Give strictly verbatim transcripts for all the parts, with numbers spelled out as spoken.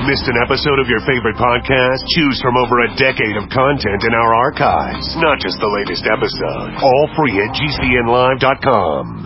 Missed an episode of your favorite podcast? Choose from over a decade of content in our archives, not just the latest episode. All free at G C N live dot com.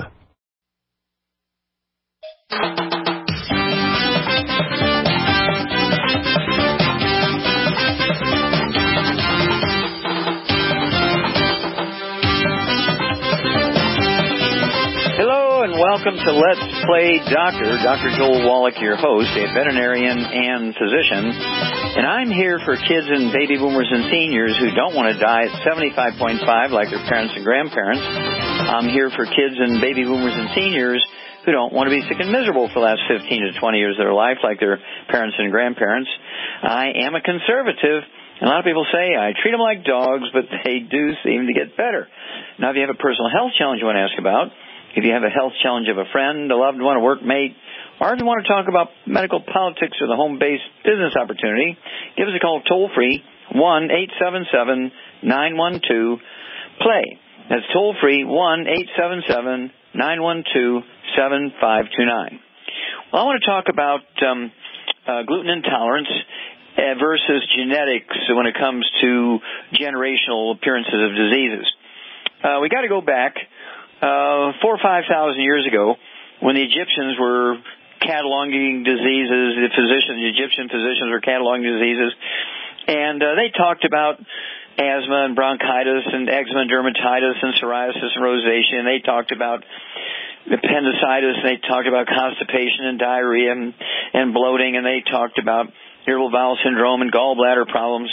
Welcome to Let's Play Doctor. Doctor Joel Wallach, your host, a veterinarian and physician. And I'm here for kids and baby boomers and seniors who don't want to die at seventy-five point five like their parents and grandparents. I'm here for kids and baby boomers and seniors who don't want to be sick and miserable for the last fifteen to twenty years of their life like their parents and grandparents. I am a conservative. And a lot of people say I treat them like dogs, but they do seem to get better. Now, if you have a personal health challenge you want to ask about, if you have a health challenge of a friend, a loved one, a workmate, or if you want to talk about medical politics or the home-based business opportunity, give us a call toll-free, one eight seven seven, nine one two, play. That's toll-free, one eight seven seven, nine one two, seven five two nine. Well, I want to talk about um, uh, gluten intolerance versus genetics when it comes to generational appearances of diseases. Uh, we got to go back Uh, four or five thousand years ago, when the Egyptians were cataloging diseases, the physicians, the Egyptian physicians were cataloging diseases, and uh, they talked about asthma and bronchitis and eczema and dermatitis and psoriasis and rosacea, and they talked about appendicitis, and they talked about constipation and diarrhea and, and bloating, and they talked about irritable bowel syndrome and gallbladder problems.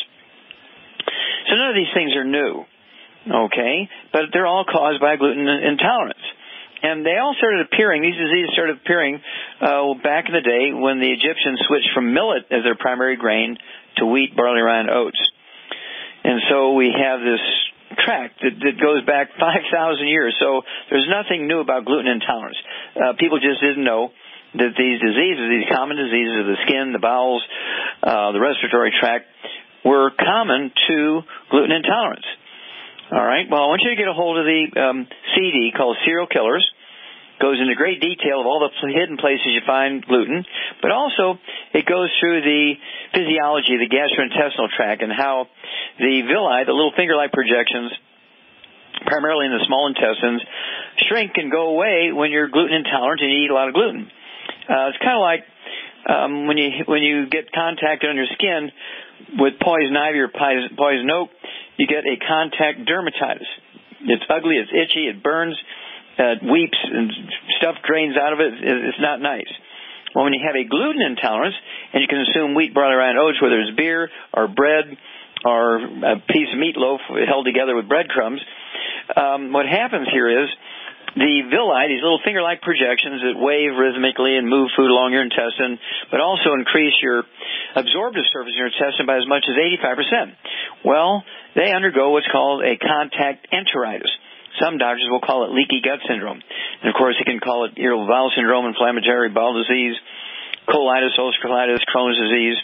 So none of these things are new. Okay, but they're all caused by gluten intolerance. And they all started appearing, these diseases started appearing uh, back in the day when the Egyptians switched from millet as their primary grain to wheat, barley, rye, and oats. And so we have this track that, that goes back five thousand years. So there's nothing new about gluten intolerance. Uh, people just didn't know that these diseases, these common diseases of the skin, the bowels, uh, the respiratory tract, were common to gluten intolerance. All right. Well, I want you to get a hold of the um, C D called Serial Killers. Goes into great detail of all the hidden places you find gluten, but also it goes through the physiology of the gastrointestinal tract and how the villi, the little finger-like projections, primarily in the small intestines, shrink and go away when you're gluten intolerant and you eat a lot of gluten. Uh, it's kind of like um, when you when you get contacted on your skin with poison ivy or poison oak, you get a contact dermatitis. It's ugly, it's itchy, it burns, uh, it weeps, and stuff drains out of it. It's not nice. Well, when you have a gluten intolerance and you consume wheat, barley, rye, and oats, whether it's beer or bread or a piece of meatloaf held together with breadcrumbs, um, what happens here is the villi, these little finger-like projections that wave rhythmically and move food along your intestine, but also increase your absorptive surface in your intestine by as much as eighty-five percent. Well, they undergo what's called a contact enteritis. Some doctors will call it leaky gut syndrome. And, of course, you can call it irritable bowel syndrome, inflammatory bowel disease, colitis, ulcerative colitis, Crohn's disease,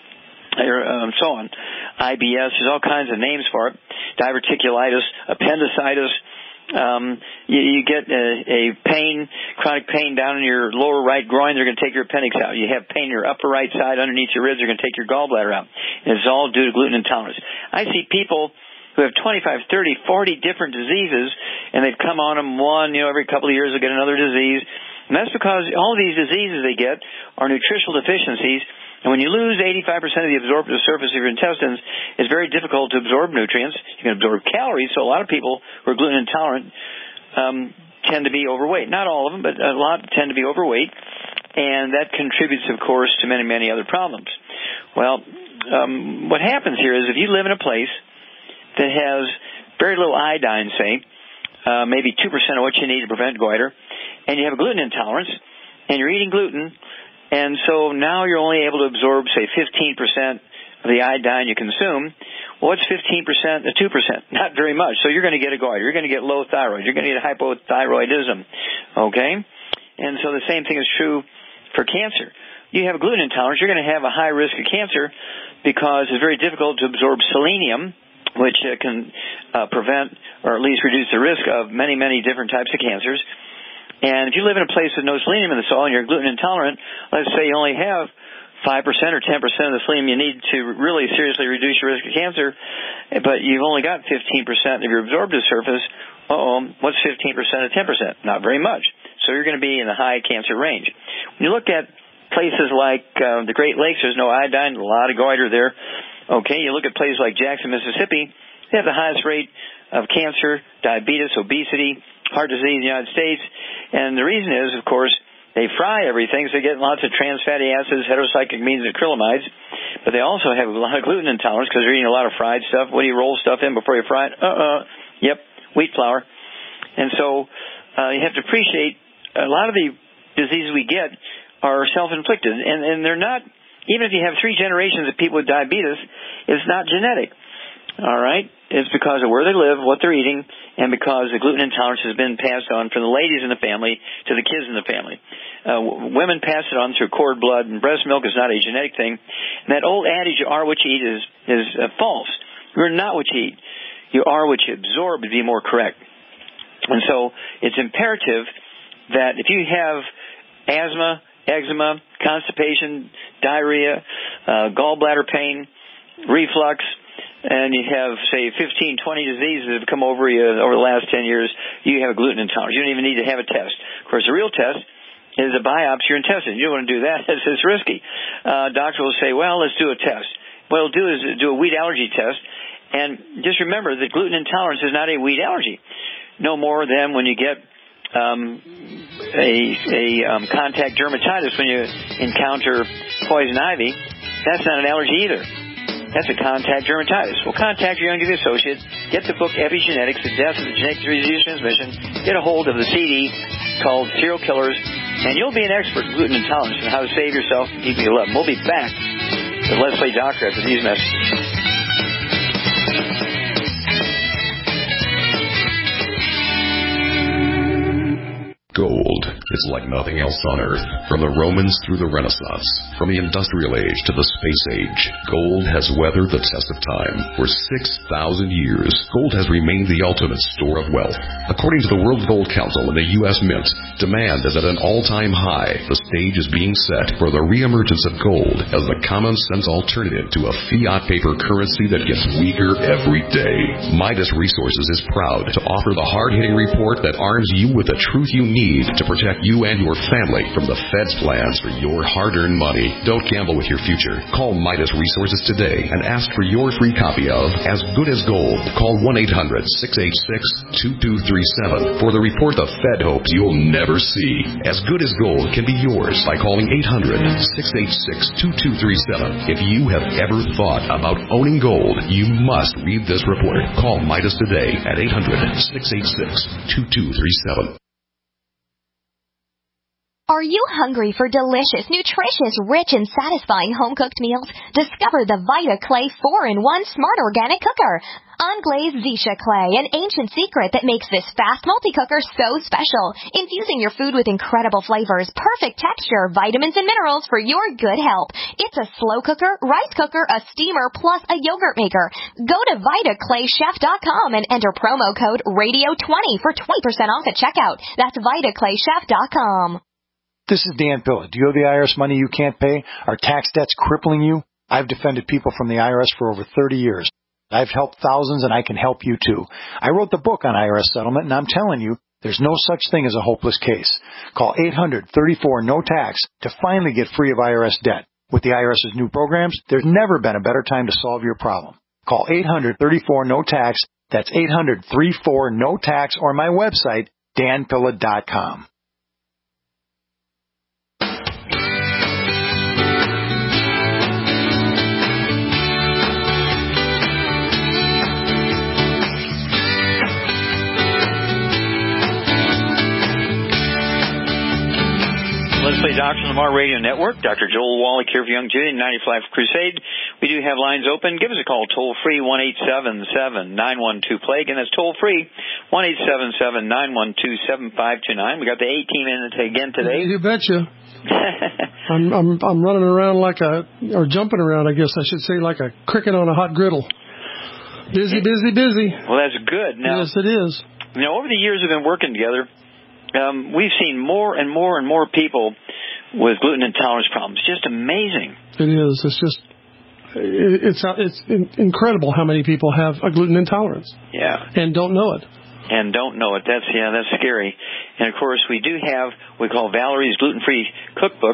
or um, so on. I B S, there's all kinds of names for it. Diverticulitis, appendicitis. Um, you, you get a, a pain, chronic pain down in your lower right groin, they're going to take your appendix out. You have pain in your upper right side underneath your ribs, they're going to take your gallbladder out. And it's all due to gluten intolerance. I see people who have twenty-five, thirty, forty different diseases, and they've come on them one, you know, every couple of years they'll get another disease. And that's because all these diseases they get are nutritional deficiencies. And when you lose eighty-five percent of the absorptive surface of your intestines, it's very difficult to absorb nutrients. You can absorb calories, so a lot of people who are gluten intolerant um, tend to be overweight. Not all of them, but a lot tend to be overweight, and that contributes, of course, to many, many other problems. Well, um, what happens here is if you live in a place that has very little iodine, say, uh, maybe two percent of what you need to prevent goiter, and you have a gluten intolerance, and you're eating gluten, and so now you're only able to absorb, say, fifteen percent of the iodine you consume. Well, what's fifteen percent to two percent? Not very much. So you're going to get a goiter. You're going to get low thyroid. You're going to get hypothyroidism. Okay? And so the same thing is true for cancer. You have a gluten intolerance, you're going to have a high risk of cancer because it's very difficult to absorb selenium, which uh, can uh, prevent or at least reduce the risk of many, many different types of cancers. And if you live in a place with no selenium in the soil and you're gluten intolerant, let's say you only have five percent or ten percent of the selenium you need to really seriously reduce your risk of cancer, but you've only got fifteen percent of your absorptive surface. Uh-oh, what's fifteen percent of ten percent? Not very much. So you're going to be in the high cancer range. When you look at places like uh, the Great Lakes, there's no iodine, a lot of goiter there. Okay, you look at places like Jackson, Mississippi, they have the highest rate of cancer, diabetes, obesity, heart disease in the United States. And the reason is, of course, they fry everything, so they get lots of trans fatty acids, heterocyclic amines, and acrylamides. But they also have a lot of gluten intolerance because they're eating a lot of fried stuff. What do you roll stuff in before you fry it? Uh-uh. Yep, wheat flour. And so uh, you have to appreciate a lot of the diseases we get are self-inflicted. And, and they're not, even if you have three generations of people with diabetes, it's not genetic. All right? It's because of where they live, what they're eating, and because the gluten intolerance has been passed on from the ladies in the family to the kids in the family. Uh, w- women pass it on through cord blood, and breast milk is not a genetic thing. And that old adage, you are what you eat, is, is uh, false. You're not what you eat. You are what you absorb, to be more correct. And so it's imperative that if you have asthma, eczema, constipation, diarrhea, uh, gallbladder pain, reflux, and you have, say, fifteen, twenty diseases that have come over you over the last ten years, you have a gluten intolerance. You don't even need to have a test. Of course, the real test is a biopsy your intestine. You don't want to do that. It's, it's risky. Uh, doctor will say, well, let's do a test. What he'll do is do a wheat allergy test. And just remember that gluten intolerance is not a wheat allergy. No more than when you get um, a, a um, contact dermatitis when you encounter poison ivy. That's not an allergy either. That's a contact dermatitis. Well, contact your Youngevity associate. Get the book Epigenetics, The Death of the Genetic Disease Transmission. Get a hold of the C D called Serial Killers, and you'll be an expert in gluten intolerance and how to save yourself and people you love. We'll be back with Let's Play Doctor after these messages. Gold is like nothing else on Earth. From the Romans through the Renaissance, from the Industrial Age to the Space Age, gold has weathered the test of time. For six thousand years, gold has remained the ultimate store of wealth. According to the World Gold Council and the U S Mint, demand is at an all-time high. The stage is being set for the reemergence of gold as the common-sense alternative to a fiat paper currency that gets weaker every day. Midas Resources is proud to offer the hard-hitting report that arms you with the truth you need to protect you and your family from the Fed's plans for your hard-earned money. Don't gamble with your future. Call Midas Resources today and ask for your free copy of As Good as Gold. Call one eight hundred, six eight six, two two three seven for the report the Fed hopes you'll never see. As Good as Gold can be yours by calling eight hundred, six eight six, two two three seven. If you have ever thought about owning gold, you must read this report. Call Midas today at eight hundred, six eight six, two two three seven. Are you hungry for delicious, nutritious, rich, and satisfying home-cooked meals? Discover the Vita Clay four in one Smart Organic Cooker. Unglazed Zisha Clay, an ancient secret that makes this fast multi-cooker so special. Infusing your food with incredible flavors, perfect texture, vitamins, and minerals for your good health. It's a slow cooker, rice cooker, a steamer, plus a yogurt maker. Go to Vita Clay Chef dot com and enter promo code radio twenty for twenty percent off at checkout. That's Vita Clay Chef dot com. This is Dan Pilla. Do you owe the I R S money you can't pay? Are tax debts crippling you? I've defended people from the I R S for over thirty years. I've helped thousands, and I can help you too. I wrote the book on I R S settlement, and I'm telling you, there's no such thing as a hopeless case. Call eight hundred, thirty-four, no tax to finally get free of I R S debt. With the IRS's new programs, there's never been a better time to solve your problem. Call eight hundred, thirty-four, no tax. That's eight hundred, thirty-four, no tax, or my website, dan pilla dot com. Let's Play Doctor on the Mar Radio Network. Doctor Joel Wallach here for Youngevity and ninety-five Crusade. We do have lines open. Give us a call toll-free, one eight seven seven, nine one two, PLAGUE. And that's toll-free, one eight seven seven, nine one two, seven five two nine. We got the eighteen minutes again today. You betcha. I'm, I'm, I'm running around like a, or jumping around, I guess I should say, like a cricket on a hot griddle. Busy, busy, busy. Well, that's good. Now, yes, it is. You know, over the years we've been working together, Um, we've seen more and more and more people with gluten intolerance problems. Just amazing. It is. It's just, it's it's incredible how many people have a gluten intolerance. Yeah. And don't know it. And don't know it. That's, yeah, that's scary. And, of course, we do have what we call Valerie's Gluten-Free Cookbook,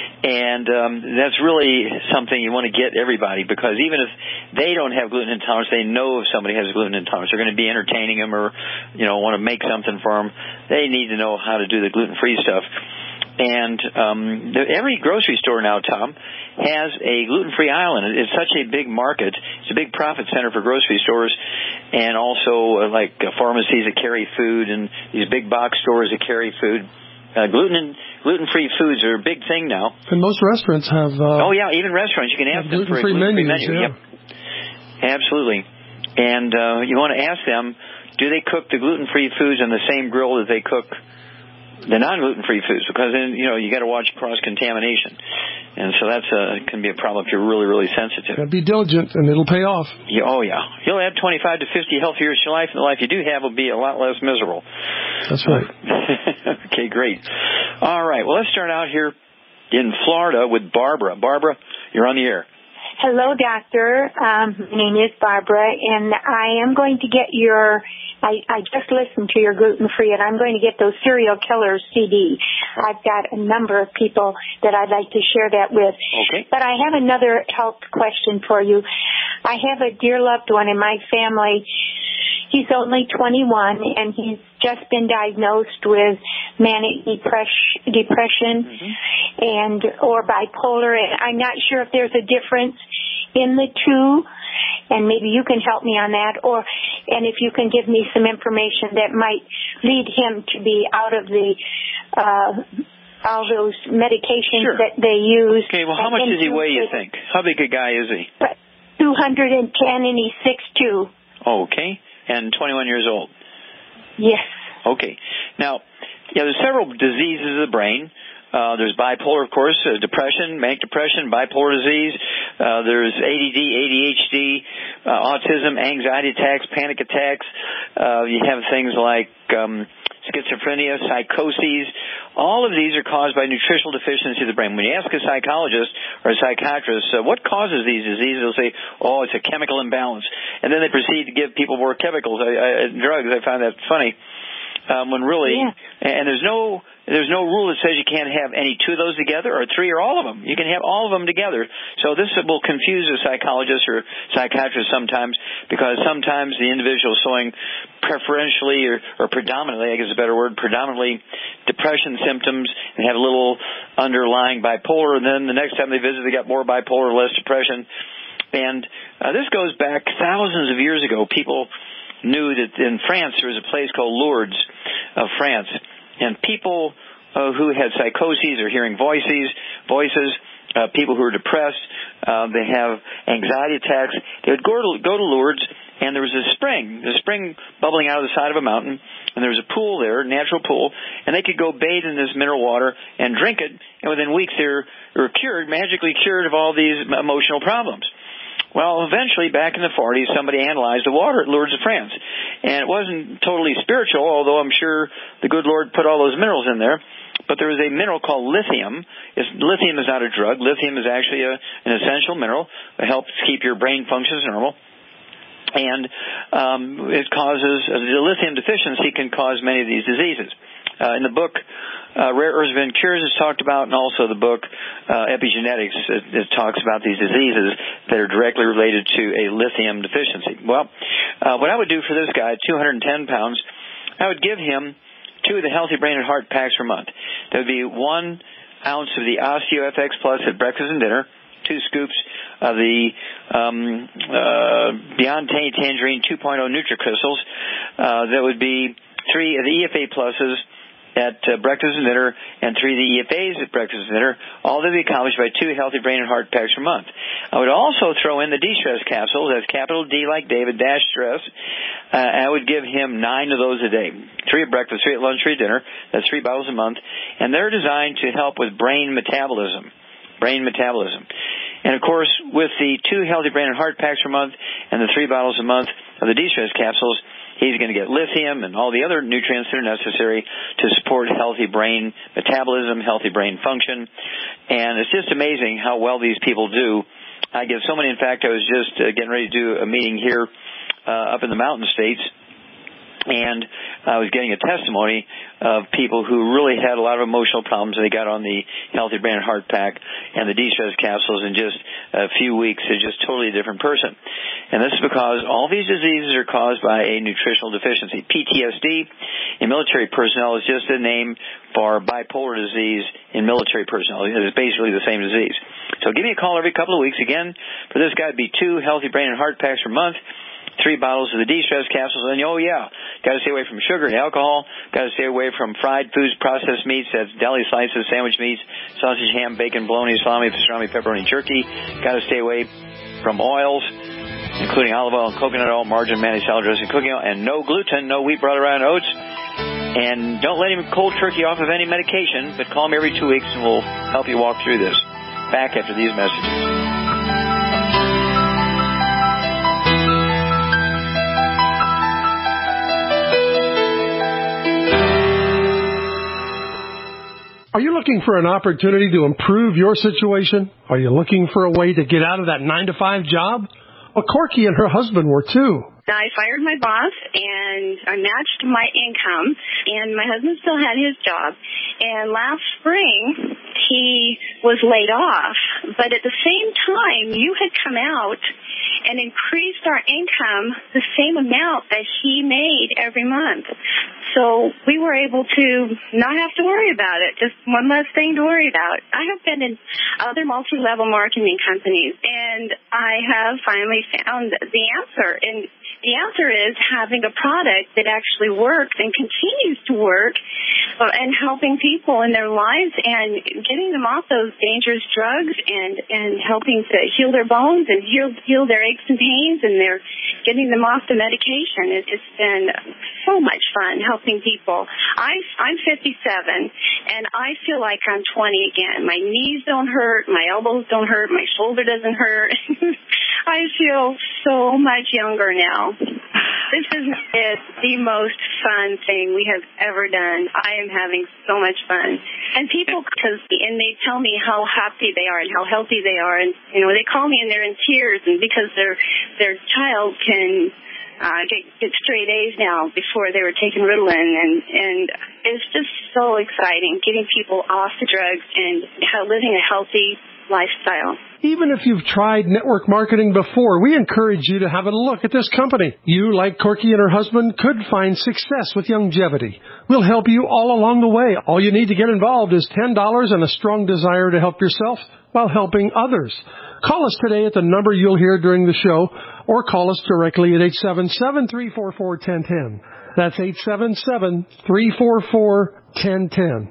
and um, that's really something you want to get everybody, because even if they don't have gluten intolerance, they know if somebody has gluten intolerance. They're going to be entertaining them or, you know, want to make something for them. They need to know how to do the gluten-free stuff. And um, the, every grocery store now, Tom, has a gluten-free aisle in it. It's such a big market. It's a big profit center for grocery stores, and also uh, like uh, pharmacies that carry food and these big box stores that carry food. Uh, gluten gluten-free foods are a big thing now. And most restaurants have. Uh, oh yeah, even restaurants you can ask them for a gluten-free menu. Yeah. Yep, absolutely. And uh, you want to ask them, do they cook the gluten-free foods on the same grill that they cook the non-gluten-free foods? Because then, you know, you got to watch cross-contamination. And so that's a, can be a problem if you're really, really sensitive. Yeah, be diligent, and it'll pay off. Yeah, oh, yeah. You'll have twenty-five to fifty healthier years of your life, and the life you do have will be a lot less miserable. That's right. Okay, great. All right. Well, let's start out here in Florida with Barbara. Barbara, you're on the air. Hello, doctor. Um, my name is Barbara, and I am going to get your, I, I just listened to your gluten-free, and I'm going to get those serial killers C D. I've got a number of people that I'd like to share that with. Okay. But I have another health question for you. I have a dear loved one in my family. He's only twenty-one, and he's just been diagnosed with manic depression, depression mm-hmm. and or bipolar. And I'm not sure if there's a difference in the two, and maybe you can help me on that. Or, and if you can give me some information that might lead him to be out of the uh, all those medications sure. that they use. Okay. Well, how much does he weigh? You think? How big a guy is he? Two hundred and ten, and he's six two. Okay. And twenty-one years old? Yes. Okay. Now, yeah, there's several diseases of the brain. Uh, there's bipolar, of course, uh, depression, manic depression, bipolar disease. Uh, there's A D D, A D H D, uh, autism, anxiety attacks, panic attacks. Uh, you have things like um, schizophrenia, psychoses. All of these are caused by nutritional deficiency of the brain. When you ask a psychologist or a psychiatrist, uh, what causes these diseases, they'll say, oh, it's a chemical imbalance. And then they proceed to give people more chemicals, I, I, drugs. I find that funny. Um, when really, yeah. and there's no there's no rule that says you can't have any two of those together or three or all of them. You can have all of them together. So this will confuse a psychologist or psychiatrist sometimes, because sometimes the individual is showing preferentially or, or predominantly, I guess is a better word, predominantly depression symptoms and have a little underlying bipolar, and then the next time they visit they got more bipolar, less depression. And uh, this goes back thousands of years ago. People knew that in France there was a place called Lourdes of France, and people uh, who had psychoses or hearing voices, voices, uh, people who were depressed, uh, they have anxiety attacks, they would go to, go to Lourdes, and there was a spring, a spring bubbling out of the side of a mountain, and there was a pool there, a natural pool, and they could go bathe in this mineral water and drink it, and within weeks they were, they were cured, magically cured of all these emotional problems. Well, eventually, back in the forties, somebody analyzed the water at Lourdes of France. And it wasn't totally spiritual, although I'm sure the good Lord put all those minerals in there. But there was a mineral called lithium. It's, lithium is not a drug. Lithium is actually a, an essential mineral. It helps keep your brain functions normal. And um, it causes, uh, the lithium deficiency can cause many of these diseases. Uh, in the book, uh, Rare Earths and Cures is talked about, and also the book, uh, Epigenetics, it, it talks about these diseases that are directly related to a lithium deficiency. Well, uh, what I would do for this guy, two hundred ten pounds, I would give him two of the Healthy Brain and Heart packs per month. That would be one ounce of the OsteoFX Plus at breakfast and dinner, two scoops of the um, uh, Beyond Tangerine two point oh NutriCrystals. Uh, that would be three of the E F A Pluses at uh, breakfast and dinner, and three of the E F As at breakfast and dinner, all to be accomplished by two Healthy Brain and Heart packs per month. I would also throw in the D-Stress capsules. That's capital D like David, dash stress. Uh, I would give him nine of those a day. Three at breakfast, three at lunch, three at dinner. That's three bottles a month. And they're designed to help with brain metabolism. Brain metabolism. And, of course, with the two Healthy Brain and Heart packs per month and the three bottles a month of the D-Stress capsules, He's going to get lithium and all the other nutrients that are necessary to support healthy brain metabolism, healthy brain function. And it's just amazing how well these people do. I get so many. In fact, I was just uh, getting ready to do a meeting here uh, up in the mountain states, and I was getting a testimony of people who really had a lot of emotional problems. They got on the Healthy Brain and Heart Pack and the de-stress capsules in just a few weeks. They're just totally a different person. And this is because all these diseases are caused by a nutritional deficiency. P T S D in military personnel is just a name for bipolar disease in military personnel. It's basically the same disease. So give me a call every couple of weeks. Again, for this guy, it'd be two Healthy Brain and Heart Packs per month, three bottles of the de-stress capsules, and oh yeah, got to stay away from sugar and alcohol, got to stay away from fried foods, processed meats, that's deli slices, sandwich meats, sausage, ham, bacon, bologna, salami, pastrami, pepperoni, jerky, got to stay away from oils, including olive oil, coconut oil, margarine, mayonnaise, salad dressing, cooking oil, and no gluten, no wheat, butter, rye, and oats. And don't let him cold turkey off of any medication, but call me every two weeks and we'll help you walk through this. Back after these messages. Are you looking for an opportunity to improve your situation? Are you looking for a way to get out of that nine to five job? Well, Corky and her husband were too. I fired my boss, and I matched my income, and my husband still had his job. And last spring, he was laid off. But at the same time, you had come out and increased our income the same amount that he made every month. So we were able to not have to worry about it, just one less thing to worry about. I have been in other multi-level marketing companies, and I have finally found the answer. And the answer is having a product that actually works and continues to work uh, and helping people in their lives and getting them off those dangerous drugs and, and helping to heal their bones and heal, heal their aches and pains, and they're getting them off the medication. It, it's been so much fun helping people. I, I'm fifty-seven, and I feel like I'm twenty again. My knees don't hurt. My elbows don't hurt. My shoulder doesn't hurt. I feel so much younger now. This is it, the most fun thing we have ever done. I am having so much fun. And people, because, and they tell me how happy they are and how healthy they are. And, you know, they call me and they're in tears, and because their their child can uh, get, get straight A's now. Before they were taking Ritalin. And, and it's just so exciting getting people off the drugs and how, living a healthy lifestyle. Even if you've tried network marketing before, we encourage you to have a look at this company. You, like Corky and her husband, could find success with longevity. We'll help you all along the way. All you need to get involved is ten dollars and a strong desire to help yourself while helping others. Call us today at the number you'll hear during the show, or call us directly at eight seven seven, three four four, one zero one zero. That's eight seven seven, three four four, one zero one zero.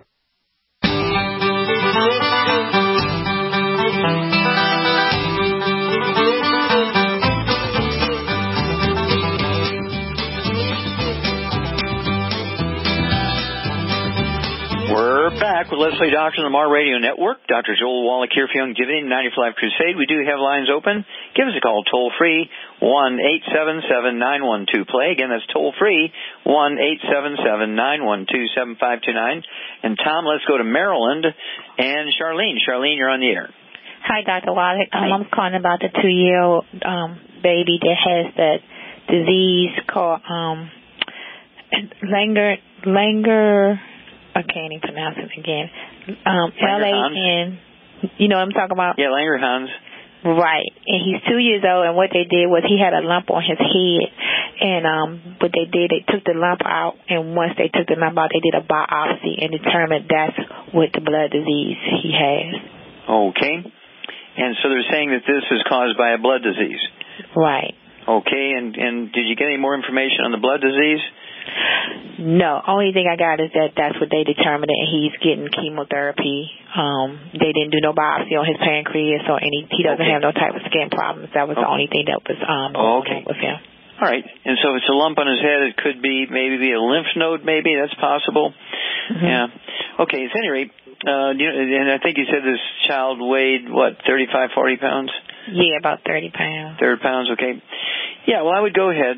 We're back with Leslie Doctor on the Mar Radio Network. Doctor Joel Wallach here for Longevity ninety-five Life Crusade. We do have lines open. Give us a call toll free, one eight seven seven, nine one two, play. Again, that's toll free, one eight seven seven, nine one two, seven five two nine. And Tom, let's go to Maryland and Charlene. Charlene, you're on the air. Hi, Doctor Wallach. Um, I'm calling about the two-year-old um, baby that has that disease called um, Langer, Langer, I can't even pronounce it again. Um, L A N, you know what I'm talking about? Yeah, Langerhans. Right. And he's two years old, and what they did was he had a lump on his head. And um, what they did, they took the lump out, and once they took the lump out, they did a biopsy and determined that's what the blood disease he has. Okay. And so they're saying that this is caused by a blood disease. Right. Okay. And, and did you get any more information on the blood disease? No, only thing I got is that that's what they determined, and he's getting chemotherapy. Um, they didn't do no biopsy on his pancreas or any. He doesn't okay. have no type of skin problems. That was okay. the only thing that was um oh, okay. with him. All right, and so if it's a lump on his head, it could be maybe be a lymph node. Maybe that's possible. Mm-hmm. Yeah. Okay. At any rate, uh, you know, and I think you said this child weighed what, thirty-five, forty pounds? Yeah, about thirty pounds. Thirty pounds. Okay. Yeah. Well, I would go ahead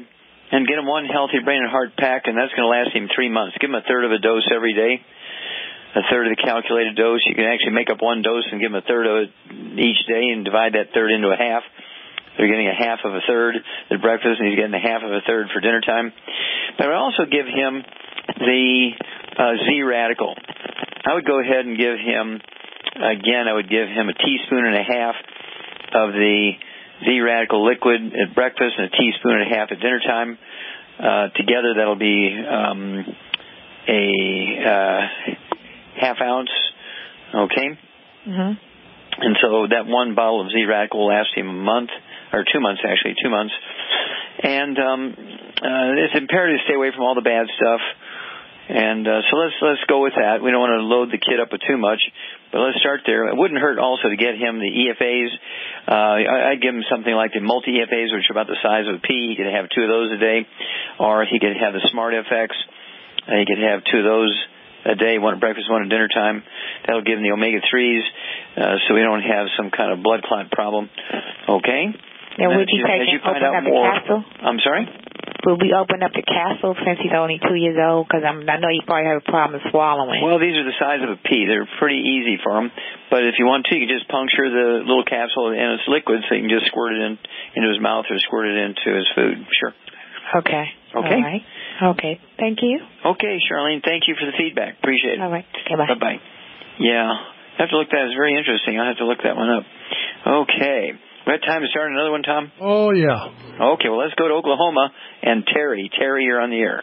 and get him one healthy brain and heart pack, and that's going to last him three months. Give him a third of a dose every day, a third of the calculated dose. You can actually make up one dose and give him a third of it each day and divide that third into a half. They're getting a half of a third at breakfast, and he's getting a half of a third for dinner time. But I would also give him the uh, Z-Radical. I would go ahead and give him, again, I would give him a teaspoon and a half of the Z-Radical liquid at breakfast and a teaspoon and a half at dinner time. Uh, together, that'll be um, a uh, half ounce, okay? Mm-hmm. And so that one bottle of Z-Radical will last him a month, or two months actually, two months. And um, uh, it's imperative to stay away from all the bad stuff. And uh, so let's let's go with that. We don't want to load the kid up with too much, but let's start there. It wouldn't hurt also to get him the E F As. Uh, I'd give him something like the multi-E F As, which are about the size of a pea. He could have two of those a day, or he could have the Smart F X. Uh, he could have two of those a day, one at breakfast, one at dinner time. That'll give him the omega threes, uh, so we don't have some kind of blood clot problem. Okay? Now, would you take him open up the capsule? I'm sorry? Will we open up the capsule since he's only two years old? Because I know you probably have a problem swallowing. Well, these are the size of a pea. They're pretty easy for him. But if you want to, you can just puncture the little capsule and it's liquid, so you can just squirt it in into his mouth or squirt it into his food. Sure. Okay. Okay. All right. Okay. Thank you. Okay, Charlene. Thank you for the feedback. Appreciate it. All right. Okay, bye. Bye-bye. Yeah. I have to look that. It's very interesting. I'll have to look that one up. Okay. We got time to start another one, Tom? Oh, yeah. Okay, well, let's go to Oklahoma. And Terry. Terry, you're on the air.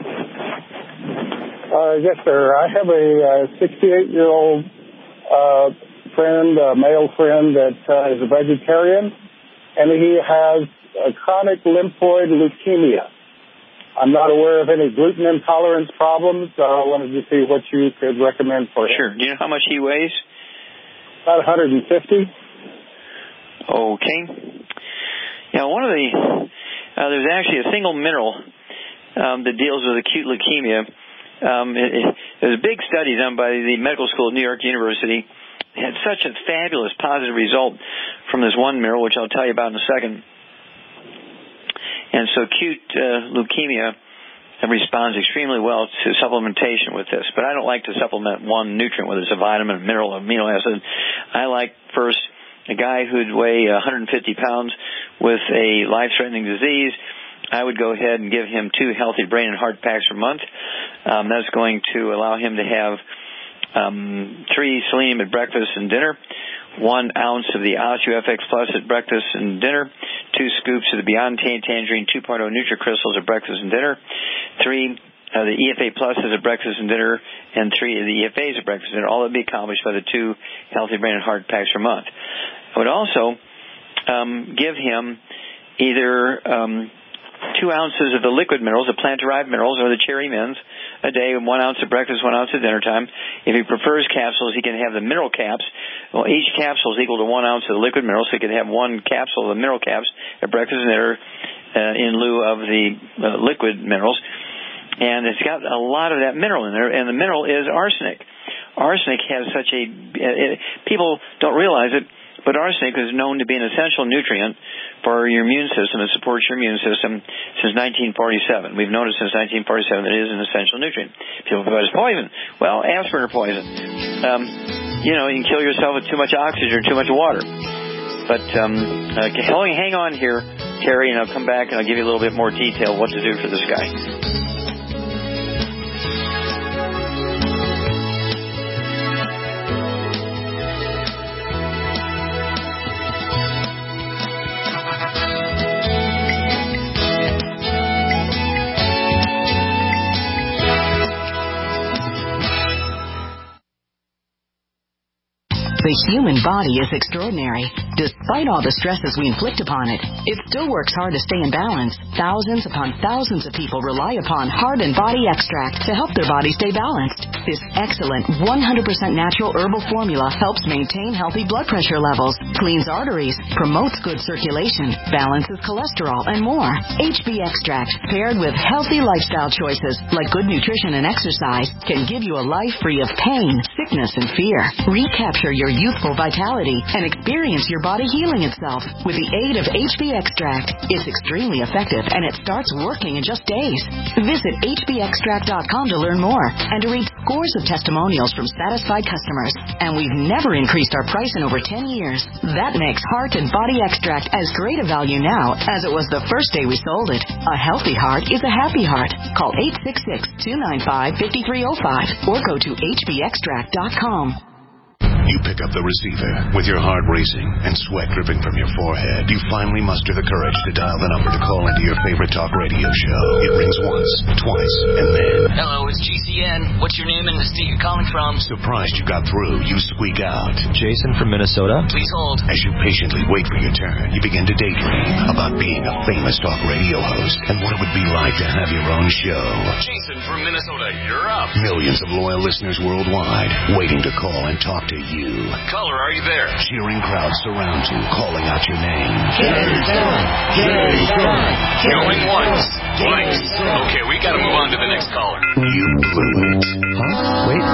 Uh, yes, sir. I have a sixty-eight-year-old uh, friend, a male friend that uh, is a vegetarian, and he has a chronic lymphoid leukemia. I'm not aware of any gluten intolerance problems. So I wanted to see what you could recommend for him. Sure. Do you know how much he weighs? About one hundred fifty. Okay. Now, one of the, uh, there's actually a single mineral um, that deals with acute leukemia. Um, it, it, there's a big study done by the medical school at New York University. It had such a fabulous positive result from this one mineral, which I'll tell you about in a second. And so acute uh, leukemia responds extremely well to supplementation with this. But I don't like to supplement one nutrient, whether it's a vitamin, a mineral, amino acid. I like first a guy who'd weigh one hundred fifty pounds with a life-threatening disease. I would go ahead and give him two healthy brain and heart packs per month. Um, that's going to allow him to have um, three selenium at breakfast and dinner, one ounce of the OsteoFX Plus at breakfast and dinner, two scoops of the Beyond Tangerine two point oh NutriCrystals at breakfast and dinner, three of the E F A Pluses at breakfast and dinner, and three of the E F As at breakfast and dinner. All that would be accomplished by the two healthy brain and heart packs per month. I would also um, give him either um, two ounces of the liquid minerals, the plant-derived minerals, or the cherry mints a day, one ounce at breakfast, one ounce at dinner time. If he prefers capsules, he can have the mineral caps. Well, each capsule is equal to one ounce of the liquid minerals, so he can have one capsule of the mineral caps at breakfast and dinner uh, in lieu of the uh, liquid minerals. And it's got a lot of that mineral in there, and the mineral is arsenic. Arsenic has such a... It, people don't realize it, but arsenic is known to be an essential nutrient for your immune system. It supports your immune system since nineteen forty-seven. We've noticed since nineteen forty-seven that it is an essential nutrient. People thought it's poison. Well, aspirin or poison. Um, you know, you can kill yourself with too much oxygen or too much water. But um, uh, hang on here, Terry, and I'll come back and I'll give you a little bit more detail what to do for this guy. The human body is extraordinary. Despite all the stresses we inflict upon it, it still works hard to stay in balance. Thousands upon thousands of people rely upon Heart and Body Extract to help their body stay balanced. This excellent one hundred percent natural herbal formula helps maintain healthy blood pressure levels, cleans arteries, promotes good circulation, balances cholesterol, and more. H B Extract, paired with healthy lifestyle choices like good nutrition and exercise, can give you a life free of pain, stiffness and fear. Recapture your youthful vitality and experience your body healing itself with the aid of H B Extract. It's extremely effective and it starts working in just days. Visit H B extract dot com to learn more and to read scores of testimonials from satisfied customers. And we've never increased our price in over ten years. That makes Heart and Body Extract as great a value now as it was the first day we sold it. A healthy heart is a happy heart. Call eight six six, two nine five, five three zero five or go to H B extract dot com. You pick up the receiver with your heart racing and sweat dripping from your forehead. You finally muster the courage to dial the number to call into your favorite talk radio show. It rings once, twice, and then... Hello, it's G C N. What's your name and the state you're calling from? Surprised you got through, you squeak out. Jason from Minnesota. Please hold. As you patiently wait for your turn, you begin to daydream about being a famous talk radio host and what it would be like to have your own show. Jason from Minnesota, you're up. Millions of loyal listeners worldwide waiting to call and talk to you. Caller, are you there? Cheering crowds surround you, calling out your name. Jason! Jason! Going once, twice. Okay, we gotta move on to the next caller. You blew it. Huh? Wait.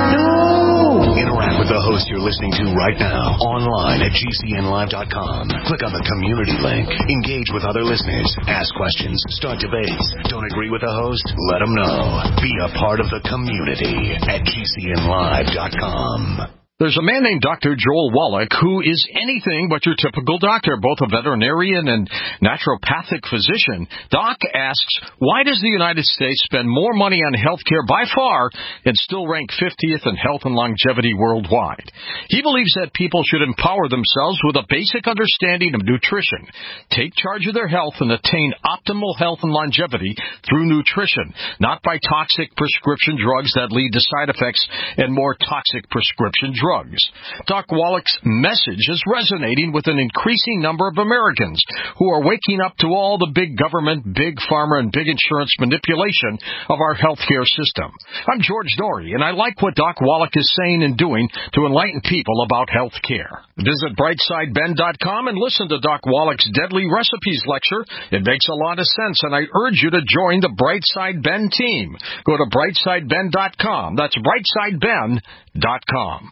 No! Interact with the host you're listening to right now, online at G C N live dot com. Click on the community link. Engage with other listeners. Ask questions. Start debates. Don't agree with the host? Let them know. Be a part of the community at G C N live dot com. There's a man named Doctor Joel Wallach who is anything but your typical doctor, both a veterinarian and naturopathic physician. Doc asks, why does the United States spend more money on health care by far and still rank fiftieth in health and longevity worldwide? He believes that people should empower themselves with a basic understanding of nutrition, take charge of their health, and attain optimal health and longevity through nutrition, not by toxic prescription drugs that lead to side effects and more toxic prescription drugs. Drugs. Doc Wallach's message is resonating with an increasing number of Americans who are waking up to all the big government, big pharma, and big insurance manipulation of our healthcare system. I'm George Norrie, and I like what Doc Wallach is saying and doing to enlighten people about health care. Visit brightside ben dot com and listen to Doc Wallach's Deadly Recipes lecture. It makes a lot of sense, and I urge you to join the Brightside Ben team. Go to brightside ben dot com. That's brightside ben dot com.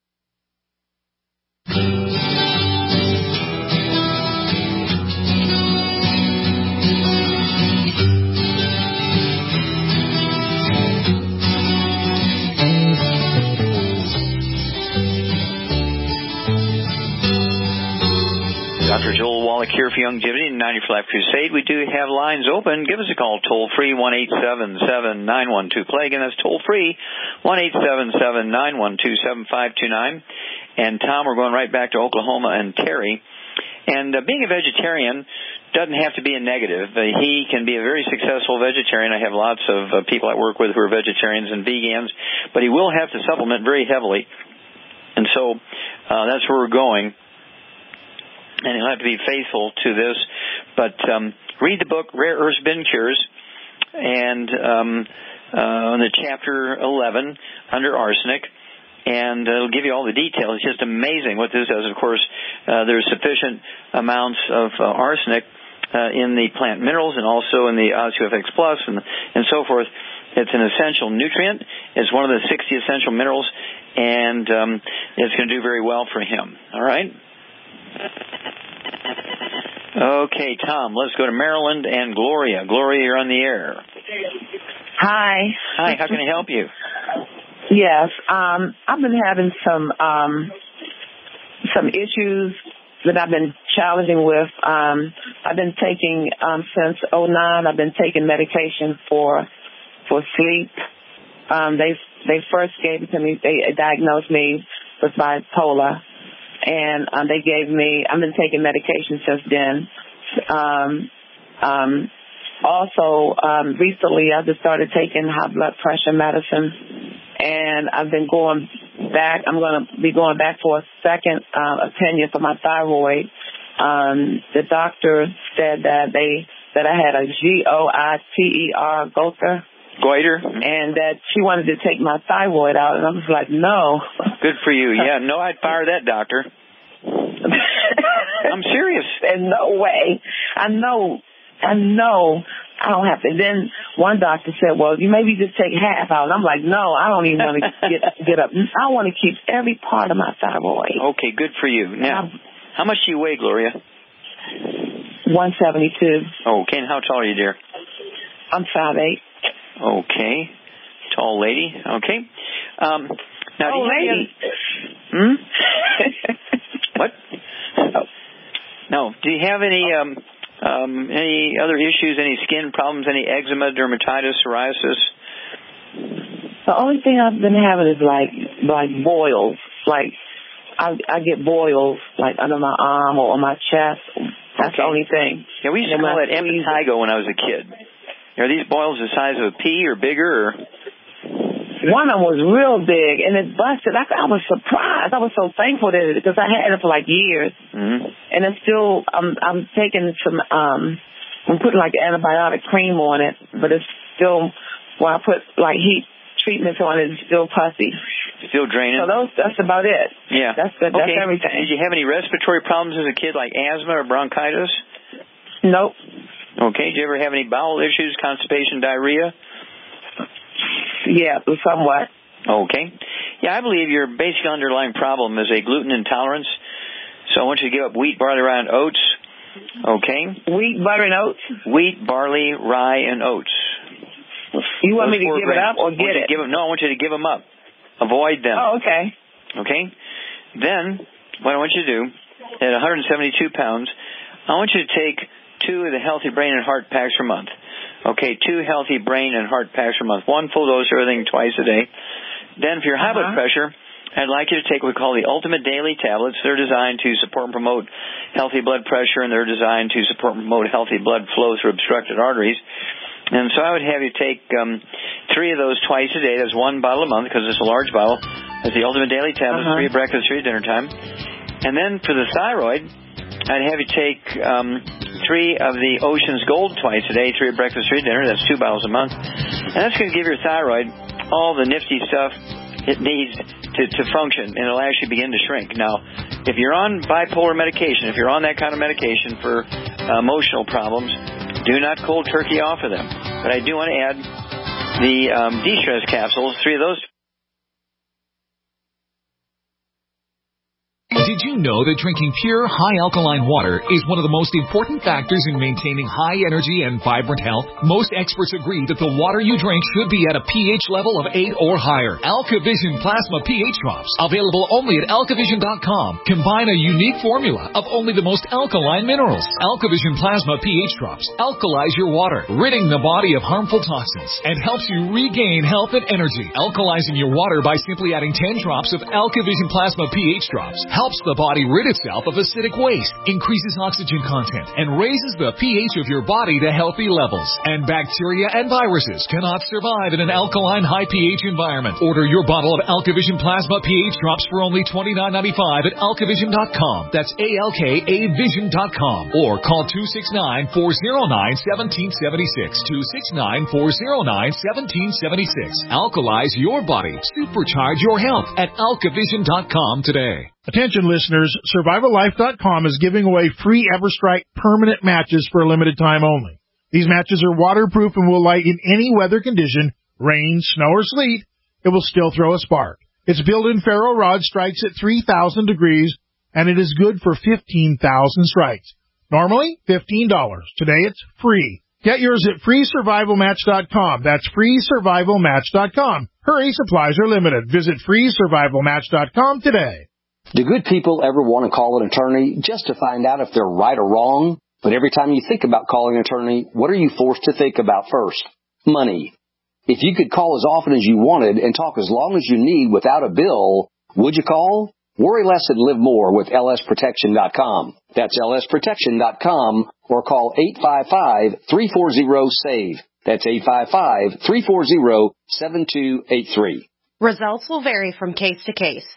Doctor Joel Wallach here for Youngevity and ninety for Life Crusade. We do have lines open. Give us a call toll free, one eight seven seven, nine one two, play. Again, that's toll free, one eight seven seven, nine one two, seven five two nine. And Tom, we're going right back to Oklahoma and Terry. And uh, being a vegetarian doesn't have to be a negative. Uh, he can be a very successful vegetarian. I have lots of uh, people I work with who are vegetarians and vegans, but he will have to supplement very heavily. And so uh, that's where we're going. And he'll have to be faithful to this. But um, read the book, Rare Earths Bin Cures, and um, uh, in the chapter eleven, under arsenic. And it'll give you all the details. It's just amazing what this does. Of course, uh, there's sufficient amounts of uh, arsenic uh, in the plant minerals and also in the O S U F X Plus and, and so forth. It's an essential nutrient. It's one of the sixty essential minerals, and um, it's going to do very well for him. All right? Okay, Tom, let's go to Maryland and Gloria. Gloria, you're on the air. Hi. Hi, how can I help you? Yes, um, I've been having some um, some issues that I've been challenging with. Um, I've been taking um, since oh nine. I've been taking medication for for sleep. Um, they they first gave it to me. They diagnosed me with bipolar, and um, they gave me. I've been taking medication since then. Um, um, also, um, recently I just started taking high blood pressure medicine. And I've been going back. I'm going to be going back for a second uh, opinion for my thyroid. Um, the doctor said that they that I had a G O I T E R goiter. Goiter. And that she wanted to take my thyroid out, and I was like, no. Good for you. Yeah, no, I'd fire that doctor. I'm serious. There's no way. I know. I know. I don't have to. Then one doctor said, well, you maybe just take half out. And I'm like, no, I don't even want to get get up. I want to keep every part of my thyroid. Okay, good for you. Now, how much do you weigh, Gloria? one seventy-two. Okay, and how tall are you, dear? I'm five eight. Okay, tall lady. Okay. Um, now, oh, do you lady. Have, hmm? What? No. Do you have any um, um, any other issues, any skin problems, any eczema, dermatitis, psoriasis? The only thing I've been having is like like boils. Like I I get boils like under my arm or on my chest. That's okay. the only thing. Yeah, we used to call it impetigo when I was a kid. Are these boils the size of a pea or bigger? Or? One of them was real big, and it busted. I, I was surprised. I was so thankful that it, because I had it for like years, mm-hmm. and it's still. I'm I'm taking some. Um, I'm putting like antibiotic cream on it, but it's still. When I put like heat treatments on it, it's still pussy. Still draining. So those. That's about it. Yeah. That's good. Okay. That's everything. Did you have any respiratory problems as a kid, like asthma or bronchitis? Nope. Okay. Did you ever have any bowel issues, constipation, diarrhea? Yeah, somewhat. Okay. Yeah, I believe your basic underlying problem is a gluten intolerance. So I want you to give up wheat, barley, rye, and oats. Okay? Wheat, butter, and oats? Wheat, barley, rye, and oats. You want Those me to give grams. it up or get it? Give them, no, I want you to give them up. Avoid them. Oh, okay. Okay? Then, what I want you to do, at one hundred seventy-two pounds, I want you to take two of the Healthy Brain and Heart packs per month. Okay, two Healthy Brain and Heart packs per month. One full dose of everything twice a day. Then for your high uh-huh. blood pressure, I'd like you to take what we call the Ultimate Daily Tablets. They're designed to support and promote healthy blood pressure, and they're designed to support and promote healthy blood flow through obstructed arteries. And so I would have you take um, three of those twice a day. That's one bottle a month because it's a large bottle. That's the Ultimate Daily Tablets, uh-huh. three at breakfast, three at dinner time. And then for the thyroid, I'd have you take um, three of the Ocean's Gold twice a day, three at breakfast, three at dinner. That's two bottles a month. And that's going to give your thyroid all the nifty stuff it needs to, to function, and it'll actually begin to shrink. Now, if you're on bipolar medication, if you're on that kind of medication for uh, emotional problems, do not cold turkey off of them. But I do want to add the um, de-stress capsules, three of those. Did you know that drinking pure, high-alkaline water is one of the most important factors in maintaining high energy and vibrant health? Most experts agree that the water you drink should be at a pH level of eight or higher. AlkaVision Plasma pH Drops, available only at alkavision dot com, combine a unique formula of only the most alkaline minerals. AlkaVision Plasma pH Drops alkalize your water, ridding the body of harmful toxins, and helps you regain health and energy. Alkalizing your water by simply adding ten drops of AlkaVision Plasma pH Drops helps the body rid itself of acidic waste, increases oxygen content, and raises the pH of your body to healthy levels. And bacteria and viruses cannot survive in an alkaline high pH environment. Order your bottle of AlkaVision Plasma pH Drops for only twenty-nine ninety-five at alkavision dot com. That's A L K A vision dot com. Or call two six nine, four oh nine, one seven seven six. two six nine, four oh nine, one seven seven six. Alkalize your body. Supercharge your health at alkavision dot com today. Attention listeners, survival life dot com is giving away free EverStrike permanent matches for a limited time only. These matches are waterproof and will light in any weather condition, rain, snow, or sleet. It will still throw a spark. Its built-in ferro rod strikes at three thousand degrees, and it is good for fifteen thousand strikes. Normally, fifteen dollars. Today, it's free. Get yours at free survival match dot com. That's free survival match dot com. Hurry, supplies are limited. Visit free survival match dot com today. Do good people ever want to call an attorney just to find out if they're right or wrong? But every time you think about calling an attorney, what are you forced to think about first? Money. If you could call as often as you wanted and talk as long as you need without a bill, would you call? Worry less and live more with L S protection dot com. That's L S protection dot com or call eight five five, three four zero, S A V E. That's eight five five, three four zero, seven two eight three. Results will vary from case to case.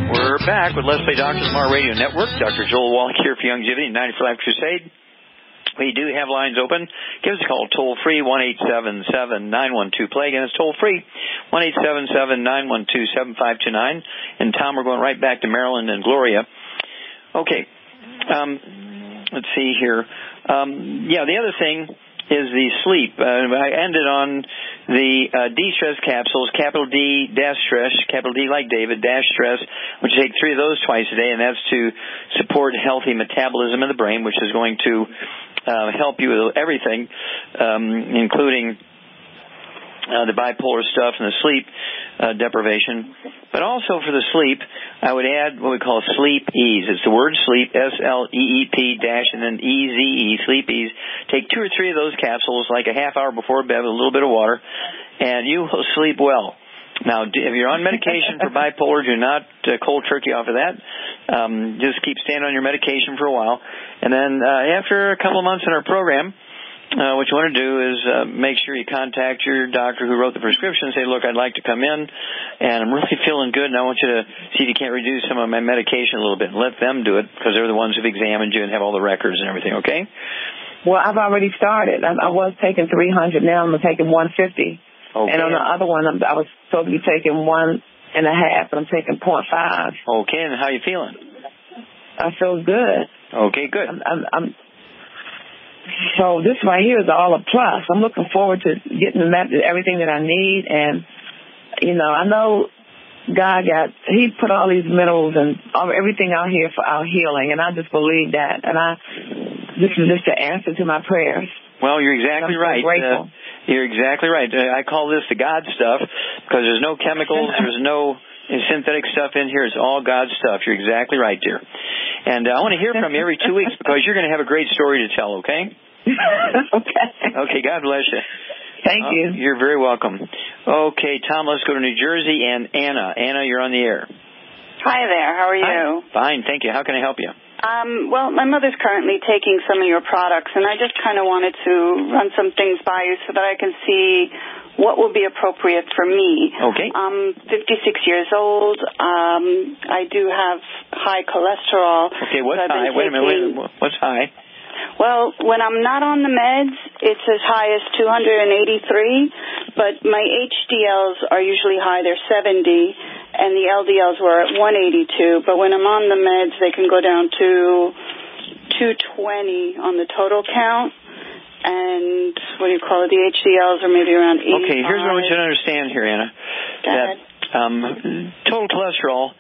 Back with Leslie Doctors from our radio network. Doctor Joel Wallach here for Youngevity, ninety-five Crusade. We do have lines open. Give us a call toll-free, one eight seven seven, nine one two, play. Again, it's toll-free, one eight seven seven, nine one two, seven five two nine. And, Tom, we're going right back to Maryland and Gloria. Okay. Um, let's see here. Um, yeah, the other thing is the sleep. Uh, I ended on the uh, D-stress capsules, capital D, dash stress, capital D like David, dash stress, which you take three of those twice a day, and that's to support healthy metabolism of the brain, which is going to uh, help you with everything, um, including uh, the bipolar stuff and the sleep uh, deprivation. But also for the sleep, I would add what we call sleep ease. It's the word sleep, S L E E P dash and then E Z E, sleep ease. Take two or three of those capsules like a half hour before bed with a little bit of water, and you will sleep well. Now, if you're on medication for bipolar, do not uh, cold turkey off of that. Um, just keep staying on your medication for a while. And then uh, after a couple of months in our program, Uh, what you want to do is uh, make sure you contact your doctor who wrote the prescription and say, look, I'd like to come in, and I'm really feeling good, and I want you to see if you can't reduce some of my medication a little bit. And let them do it because they're the ones who've examined you and have all the records and everything, okay? Well, I've already started. I, I was taking three hundred. Now I'm taking one fifty. Okay. And on the other one, I'm, I was supposed to be taking one and a half, but I'm taking point five. Okay, and how you feeling? I feel good. Okay, good. I'm... I'm, I'm So this right here is all a plus. I'm looking forward to getting everything that I need. And, you know, I know God got, he put all these minerals and all, everything out here for our healing. And I just believe that. And I, this is just the answer to my prayers. Well, you're exactly I'm so right. grateful. Uh, you're exactly right. Uh, I call this the God stuff because there's no chemicals, there's no synthetic stuff in here. It's all God stuff. You're exactly right, dear. And uh, I want to hear from you every two weeks because you're going to have a great story to tell, okay? Okay. Okay, God bless you. Thank uh, you. You're very welcome. Okay, Tom, let's go to New Jersey and Anna. Anna, you're on the air. Hi there. How are you? Hi. Fine, thank you. How can I help you? Um, well, my mother's currently taking some of your products, and I just kind of wanted to run some things by you so that I can see what will be appropriate for me. Okay. I'm fifty-six years old. Um, I do have high cholesterol. Okay, what's so high? Wait a minute, wait a minute. What's high? Well, when I'm not on the meds, it's as high as two hundred eighty-three, but my H D Ls are usually high. They're seventy, and the L D Ls were at one eighty-two. But when I'm on the meds, they can go down to two twenty on the total count. And what do you call it? The H D Ls are maybe around eighty-five. Okay, here's what I want you to understand here, Anna. Go that ahead. Um, total cholesterol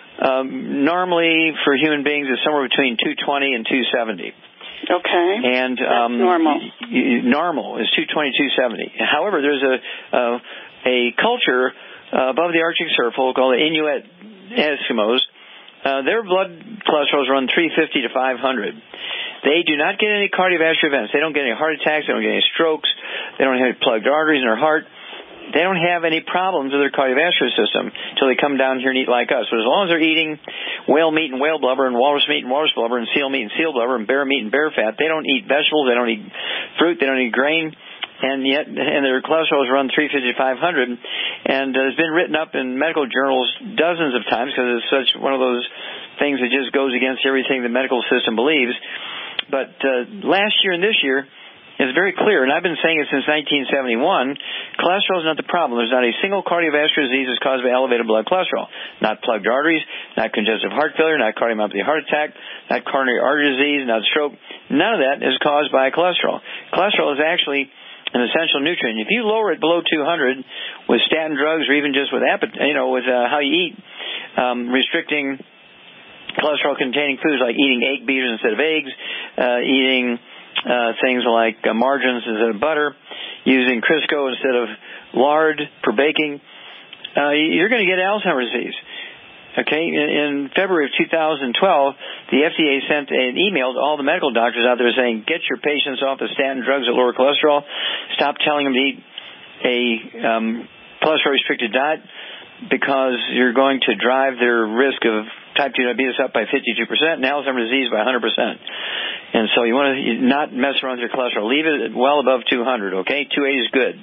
um, normally for human beings is somewhere between two twenty and two seventy. Okay. And um, That's normal. Y- y- normal is two twenty, two seventy. However, there's a uh, a culture uh, above the Arctic Circle called the Inuit Eskimos. Uh, their blood cholesterol run three fifty to five hundred. They do not get any cardiovascular events. They don't get any heart attacks. They don't get any strokes. They don't have any plugged arteries in their heart. They don't have any problems with their cardiovascular system until they come down here and eat like us. But as long as they're eating whale meat and whale blubber and walrus meat and walrus blubber and seal meat and seal blubber and bear meat and bear fat, they don't eat vegetables, they don't eat fruit, they don't eat grain, and yet and their cholesterol is run three fifty to five hundred. And uh, it's been written up in medical journals dozens of times because it's such one of those things that just goes against everything the medical system believes. But uh, last year and this year, it's very clear, and I've been saying it since nineteen seventy-one, cholesterol is not the problem. There's not a single cardiovascular disease that's caused by elevated blood cholesterol. Not plugged arteries, not congestive heart failure, not cardiomyopathy heart attack, not coronary artery disease, not stroke. None of that is caused by cholesterol. Cholesterol is actually an essential nutrient. If you lower it below two hundred with statin drugs or even just with appetite, you know, with uh, how you eat, um, restricting cholesterol-containing foods like eating egg beaters instead of eggs, uh, eating Uh, things like uh, margarines instead of butter, using Crisco instead of lard for baking, uh, you're going to get Alzheimer's disease. Okay, in, in February of two thousand twelve, the F D A sent an email to all the medical doctors out there saying, get your patients off the statin drugs that lower cholesterol. Stop telling them to eat a um, cholesterol-restricted diet because you're going to drive their risk of type two diabetes up by fifty-two percent and Alzheimer's disease by one hundred percent. And so you want to not mess around with your cholesterol. Leave it well above two hundred, okay? two eighty is good.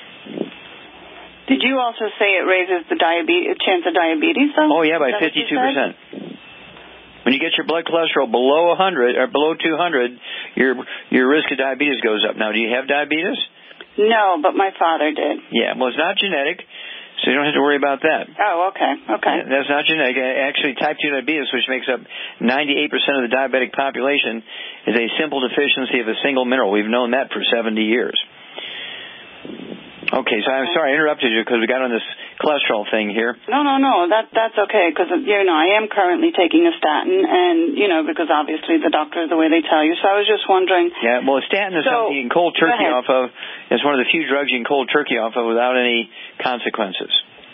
Did you also say it raises the diabetes, chance of diabetes, though? Oh, yeah, by fifty-two percent. When you get your blood cholesterol below one hundred or below two hundred, your your risk of diabetes goes up. Now, do you have diabetes? No, but my father did. Yeah, well, it's not genetic, so you don't have to worry about that. Oh, okay, okay. Yeah, that's not genetic. Actually, type two diabetes, which makes up ninety-eight percent of the diabetic population, is a simple deficiency of a single mineral. We've known that for seventy years. Okay, so I'm sorry I interrupted you because we got on this cholesterol thing here. No, no, no, that that's okay because, you know, I am currently taking a statin and, you know, because obviously the doctors, the way they tell you. So I was just wondering. Yeah, well, a statin is so, something you can cold turkey off of. It's one of the few drugs you can cold turkey off of without any consequences.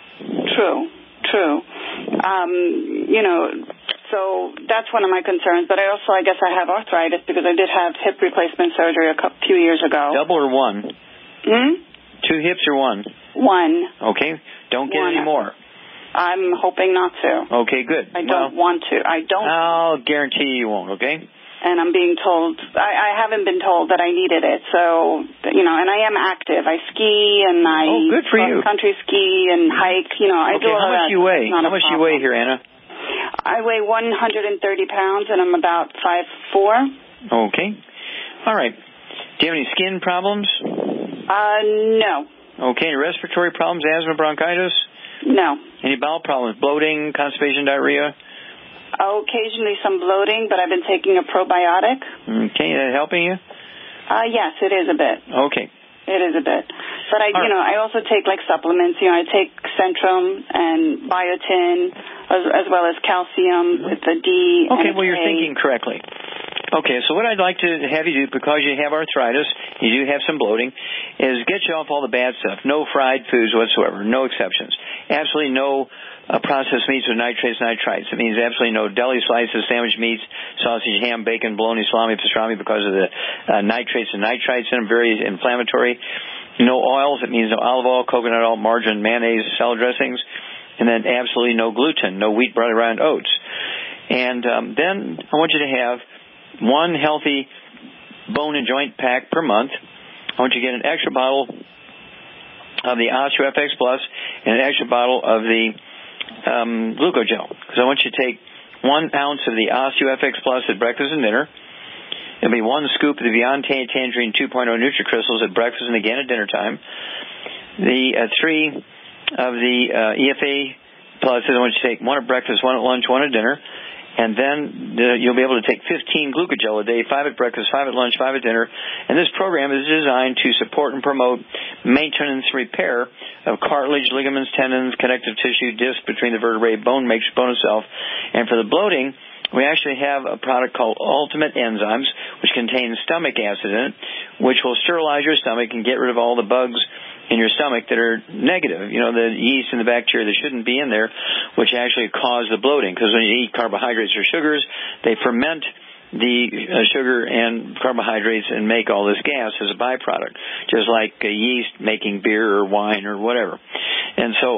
True, true. Um, you know, so that's one of my concerns. But I also, I guess I have arthritis because I did have hip replacement surgery a couple, few years ago. Double or one? Hmm? Two hips or one? One. Okay. Don't get One. any more. I'm hoping not to. Okay, good. I don't well, want to. I don't. I'll guarantee you won't, okay? And I'm being told, I, I haven't been told that I needed it. So, you know, and I am active. I ski and I oh, good for you. country ski and hike. You know, I okay, do all how much that. you weigh? How much you weigh here, Anna? I weigh one hundred thirty pounds and I'm about five foot four. Okay. All right. Do you have any skin problems? Uh, no. Okay, any respiratory problems, asthma, bronchitis? No. Any bowel problems, bloating, constipation, diarrhea? Oh, occasionally some bloating, but I've been taking a probiotic. Okay, that helping you? Uh, yes, it is a bit. Okay. It is a bit. But I, All you know, right. I also take like supplements. You know, I take Centrum and biotin as, as well as calcium with the D. Okay, well, you're thinking correctly. Okay, so what I'd like to have you do, because you have arthritis, you do have some bloating, is get you off all the bad stuff. No fried foods whatsoever, no exceptions. Absolutely no uh, processed meats with nitrates, nitrites. It means absolutely no deli slices, sandwich meats, sausage, ham, bacon, bologna, salami, pastrami because of the uh, nitrates and nitrites in them, very inflammatory. No oils. It means no olive oil, coconut oil, margarine, mayonnaise, salad dressings. And then absolutely no gluten, no wheat, bread, rye, and oats. And um, then I want you to have one healthy bone and joint pack per month. I want you to get an extra bottle of the OsteoFX Plus and an extra bottle of the um, Glucogel. Because I want you to take one ounce of the OsteoFX Plus at breakfast and dinner. It'll be one scoop of the Beyond Tangerine two point oh NutriCrystals at breakfast and again at dinner time. The uh, three of the uh, E F A Pluses, I want you to take one at breakfast, one at lunch, one at dinner. And then uh, you'll be able to take fifteen Glucogel a day, five at breakfast, five at lunch, five at dinner. And this program is designed to support and promote maintenance and repair of cartilage, ligaments, tendons, connective tissue, disc between the vertebrae, bone matrix, bone itself. And for the bloating, we actually have a product called Ultimate Enzymes, which contains stomach acid in it, which will sterilize your stomach and get rid of all the bugs in your stomach that are negative, you know, the yeast and the bacteria that shouldn't be in there, which actually cause the bloating. Because when you eat carbohydrates or sugars, they ferment the uh, sugar and carbohydrates and make all this gas as a byproduct, just like uh, yeast making beer or wine or whatever. And so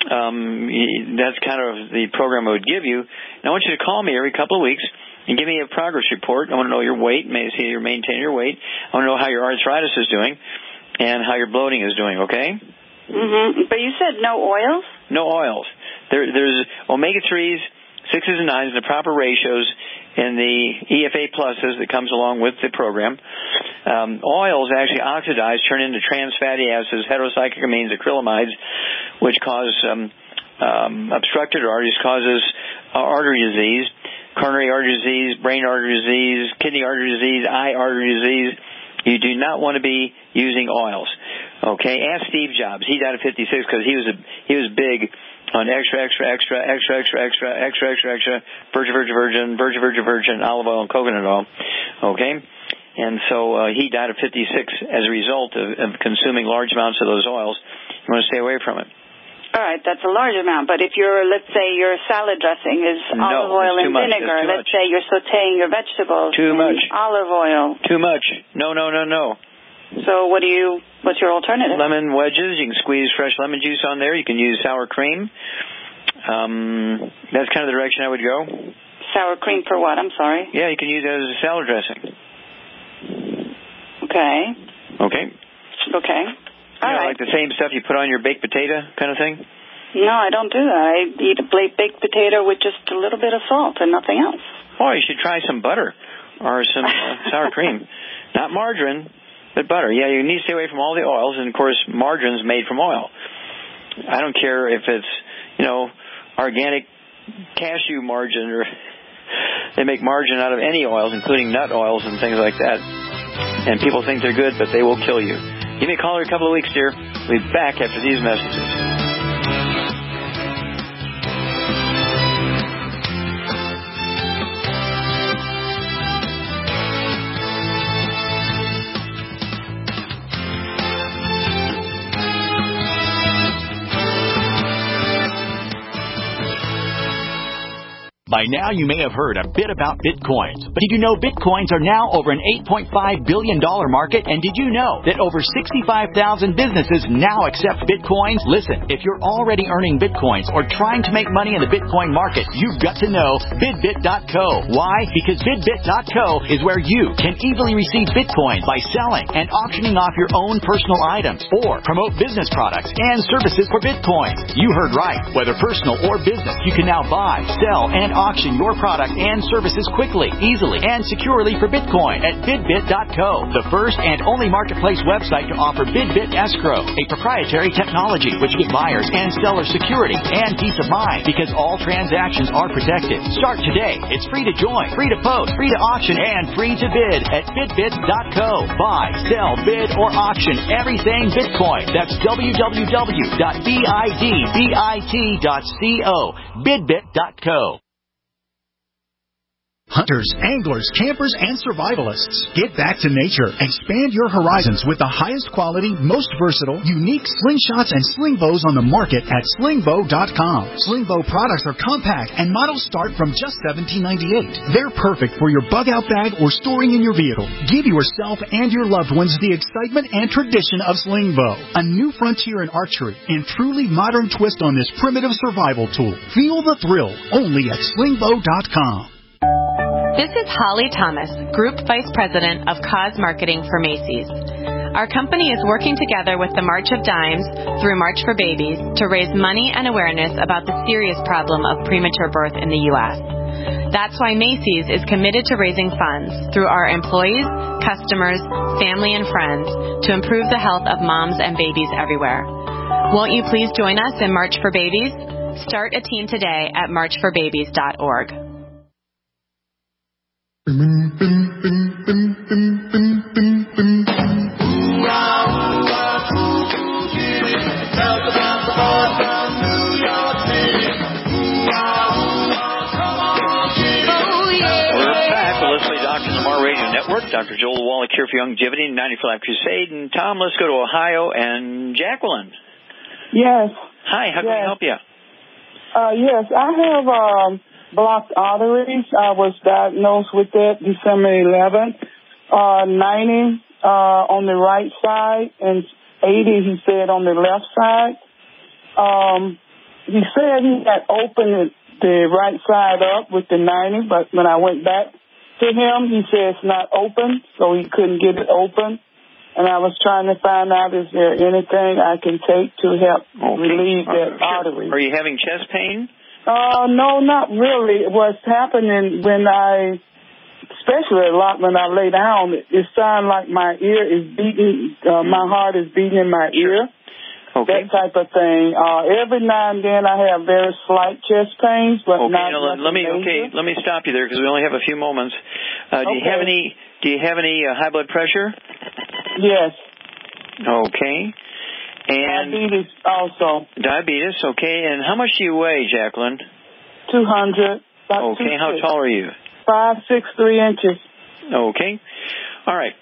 um, that's kind of the program I would give you. And I want you to call me every couple of weeks and give me a progress report. I want to know your weight, see you're maintaining your weight. I want to know how your arthritis is doing and how your bloating is doing, okay? Mm-hmm. But you said no oils? No oils. There, there's omega threes, sixes, and nines in the proper ratios in the E F A pluses that comes along with the program. Um, oils actually oxidize, turn into trans fatty acids, heterocyclic amines, acrylamides, which cause um, um, obstructed arteries, causes uh, artery disease, coronary artery disease, brain artery disease, kidney artery disease, eye artery disease. You do not want to be using oils. Okay, ask Steve Jobs. He died at fifty-six because he was a he was big on extra, extra, extra, extra, extra, extra, extra, extra, extra, virgin, virgin, virgin, virgin, virgin, virgin, olive oil and coconut oil. Okay, and so uh, he died at fifty-six as a result of, of consuming large amounts of those oils. You want to stay away from it. All right, that's a large amount. But if you're, let's say, your salad dressing is no, olive oil and much. vinegar. Let's much. say you're sautéing your vegetables. Too in much. Olive oil. Too much. No, no, no, no. So what do you? What's your alternative? Lemon wedges. You can squeeze fresh lemon juice on there. You can use sour cream. Um, that's kind of the direction I would go. Sour cream for what? I'm sorry. Yeah, you can use that as a salad dressing. Okay. Okay. Okay. You All know, right. like the same stuff you put on your baked potato kind of thing? No, I don't do that. I eat a baked potato with just a little bit of salt and nothing else. Oh, you should try some butter or some uh, sour cream. Not margarine, but butter. Yeah, you need to stay away from all the oils, and, of course, margarine's made from oil. I don't care if it's, you know, organic cashew margarine, or they make margarine out of any oils, including nut oils and things like that. And people think they're good, but they will kill you. Give me a call in a couple of weeks, dear. We'll be back after these messages. By now, you may have heard a bit about Bitcoins. But did you know Bitcoins are now over an eight point five billion dollars market? And did you know that over sixty-five thousand businesses now accept Bitcoins? Listen, if you're already earning Bitcoins or trying to make money in the Bitcoin market, you've got to know Bidbit dot co. Why? Because Bidbit dot co is where you can easily receive Bitcoins by selling and auctioning off your own personal items or promote business products and services for Bitcoins. You heard right. Whether personal or business, you can now buy, sell, and auction your product and services quickly, easily, and securely for Bitcoin at Bidbit dot co, the first and only marketplace website to offer Bidbit Escrow, a proprietary technology which gives buyers and sellers security and peace of mind because all transactions are protected. Start today. It's free to join, free to post, free to auction, and free to bid at Bidbit dot co. Buy, sell, bid, or auction everything Bitcoin. That's w w w dot bidbit dot co. Bidbit dot co. Hunters, anglers, campers, and survivalists. Get back to nature. Expand your horizons with the highest quality, most versatile, unique slingshots and sling bows on the market at sling bow dot com. Sling bow products are compact and models start from just seventeen ninety-eight. They're perfect for your bug out bag or storing in your vehicle. Give yourself and your loved ones the excitement and tradition of sling bow. A new frontier in archery and truly modern twist on this primitive survival tool. Feel the thrill only at sling bow dot com. This is Holly Thomas, Group Vice President of Cause Marketing for Macy's. Our company is working together with the March of Dimes through March for Babies to raise money and awareness about the serious problem of premature birth in the U S. That's why Macy's is committed to raising funds through our employees, customers, family, and friends to improve the health of moms and babies everywhere. Won't you please join us in March for Babies? Start a team today at march for babies dot org. Doctor Joel Wallach here for Longevity and ninety-four Life Crusade. And Tom, let's go to Ohio and Jacqueline. Yes. Hi, how can yes. I help you? Uh, yes, I have um, blocked arteries. I was diagnosed with that December eleventh. Uh, ninety uh, on the right side and eighty, he said, on the left side. Um, he said he had opened the right side up with the ninety, but when I went back to him, he said it's not open, so he couldn't get it open. And I was trying to find out, is there anything I can take to help okay. relieve that uh, artery? Are you having chest pain? Uh, no, not really. What's happening when I, especially a lot when I lay down, it, it sounds like my ear is beating, uh, mm-hmm. my heart is beating in my ear. Okay. That type of thing. Uh, every now and then I have very slight chest pains, but okay, not now, let me major. okay. Let me stop you there because we only have a few moments. Uh, do okay. you have any? Do you have any uh, high blood pressure? Yes. Okay. And diabetes also. Diabetes. Okay. And how much do you weigh, Jacqueline? Two hundred. Okay. How tall are you? Five six three inches. Okay. All right.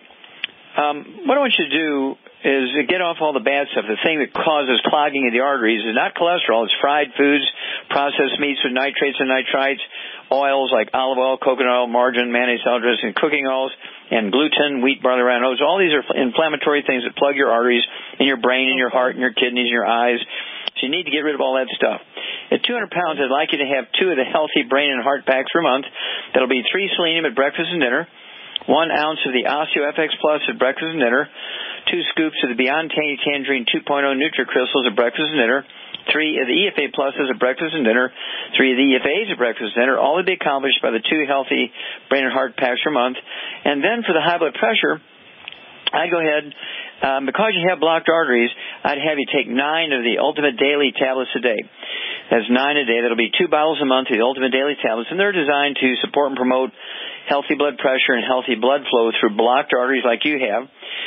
Um, what I want you to do is get off all the bad stuff. The thing that causes clogging of the arteries is not cholesterol. It's fried foods, processed meats with nitrates and nitrites, oils like olive oil, coconut oil, margarine, mayonnaise, salad dressing, cooking oils, and gluten, wheat, barley, rye, and oats. All these are inflammatory things that plug your arteries in your brain, in your heart, in your kidneys, in your eyes. So you need to get rid of all that stuff. At two hundred pounds, I'd like you to have two of the healthy brain and heart packs per month. That'll be three selenium at breakfast and dinner, one ounce of the OsteoFX Plus at breakfast and dinner, two scoops of the Beyond Tangy Tangerine two point oh NutriCrystals at breakfast and dinner, three of the E F A Pluses at breakfast and dinner, three of the E F As at breakfast and dinner, all to be accomplished by the two healthy brain and heart packs per month. And then for the high blood pressure, I'd go ahead, um, because you have blocked arteries, I'd have you take nine of the Ultimate Daily tablets a day. That's nine a day. That'll be two bottles a month of the Ultimate Daily tablets, and they're designed to support and promote healthy blood pressure and healthy blood flow through blocked arteries like you have.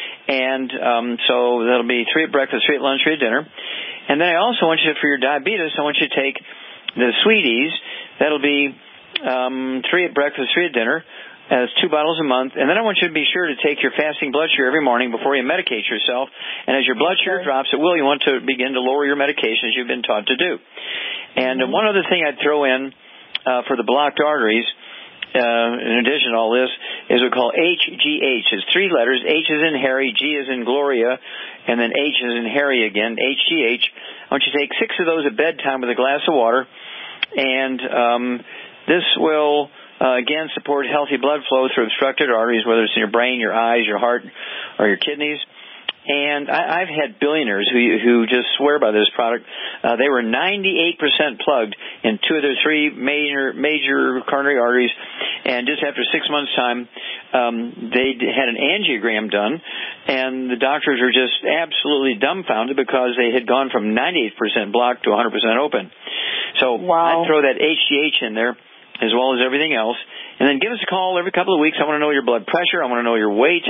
And um, so that'll be three at breakfast, three at lunch, three at dinner. And then I also want you to, for your diabetes, I want you to take the Sweeties. That'll be um, three at breakfast, three at dinner. As two bottles a month. And then I want you to be sure to take your fasting blood sugar every morning before you medicate yourself. And as your blood sugar drops, it will, you want to begin to lower your medication as you've been taught to do. And mm-hmm. one other thing I'd throw in uh, for the blocked arteries, uh, in addition to all this, is what we call H G H. It's three letters. H is in Harry, G is in Gloria, and then H is in Harry again, H G H. I want you to take six of those at bedtime with a glass of water. And um, this will... Uh, again, support healthy blood flow through obstructed arteries, whether it's in your brain, your eyes, your heart, or your kidneys. And I, I've had billionaires who who just swear by this product. Uh, they were ninety-eight percent plugged in two of their three major major coronary arteries, and just after six months' time, um, they had an angiogram done, and the doctors were just absolutely dumbfounded because they had gone from ninety-eight percent blocked to one hundred percent open. So wow. I'd throw that H G H in there, as well as everything else. And then give us a call every couple of weeks. I want to know your blood pressure. I want to know your weight.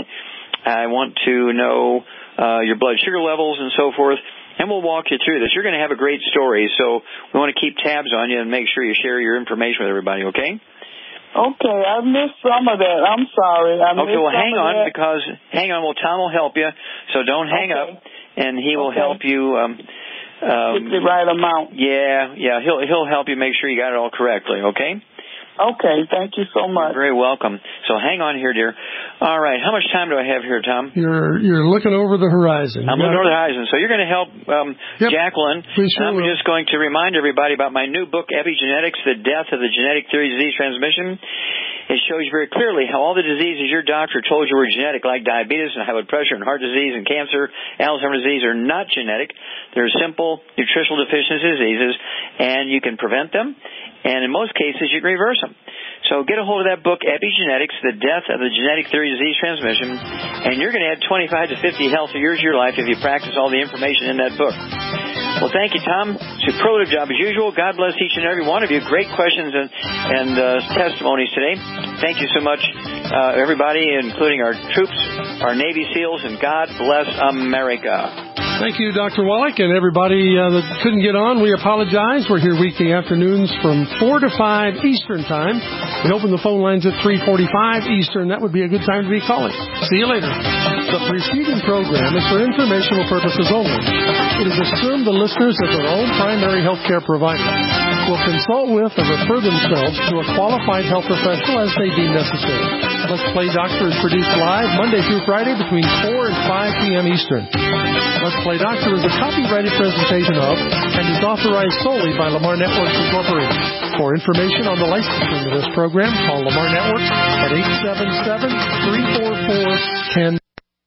I want to know uh, your blood sugar levels and so forth. And we'll walk you through this. You're going to have a great story, so we want to keep tabs on you and make sure you share your information with everybody, okay? Okay, I missed some of that. I'm sorry. I okay, well, hang on, that. because, hang on, well, Tom will help you, so don't hang okay. up, and he will okay. help you. Um, um, Get the right amount. Yeah, yeah, he'll he'll help you make sure you got it all correctly, okay? Okay, thank you so much. You're very welcome. So hang on here, dear. All right, how much time do I have here, Tom? You're you're looking over the horizon. I'm looking over the horizon. So you're going to help um, yep. Jacqueline. Please and I'm will. just going to remind everybody about my new book, Epigenetics, The Death of the Genetic Theory of Disease Transmission. It shows you very clearly how all the diseases your doctor told you were genetic, like diabetes and high blood pressure and heart disease and cancer, Alzheimer's disease, are not genetic. They're simple nutritional deficiency diseases, and you can prevent them. And in most cases, you can reverse them. So get a hold of that book, Epigenetics, The Death of the Genetic Theory of Disease Transmission, and you're going to add twenty-five to fifty healthy years of your life if you practice all the information in that book. Well, thank you, Tom. Superlative job as usual. God bless each and every one of you. Great questions and, and uh, testimonies today. Thank you so much, uh, everybody, including our troops, our Navy SEALs, and God bless America. Thank you, Doctor Wallach, and everybody uh, that couldn't get on. We apologize. We're here weekday afternoons from four to five Eastern Time. We open the phone lines at three forty-five Eastern. That would be a good time to be calling. See you later. The preceding program is for informational purposes only. It is assumed the listeners as their own primary health care provider will consult with or refer themselves to a qualified health professional as they deem necessary. Let's Play Doctor is produced live Monday through Friday between four and five p.m. Eastern. Let's Play Doctor is a copyrighted presentation of and is authorized solely by Lamar Networks Incorporated. For information on the licensing of this program, call Lamar Networks at eight seven seven, three four four, one zero.